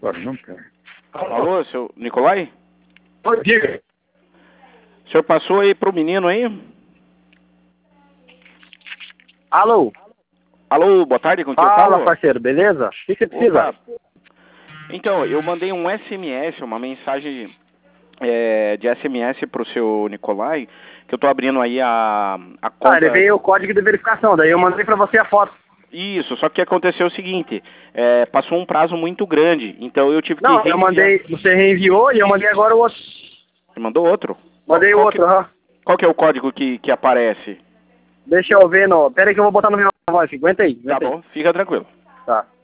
Agora não quero. Alô, seu Nicolai? Oi, diga. O senhor passou aí pro menino aí? Alô? Alô, boa tarde, com quem eu Fala, falo? parceiro, beleza? O que você precisa? Opa. Então, eu mandei um SMS, uma mensagem de SMS pro seu Nicolai, que eu tô abrindo aí a conta. Ah, ele veio o código de verificação, daí eu mandei pra você a foto. Isso, só que aconteceu o seguinte, passou um prazo muito grande, então eu tive que Não, eu reenviar. mandei, você reenviou e eu mandei agora o outro. Você mandou outro? Mandei o outro, aham. Qual que é o código que aparece? Deixa eu ver no... Pera aí que eu vou botar no meu voz, aguenta aí. Tá bom, fica tranquilo. Tá.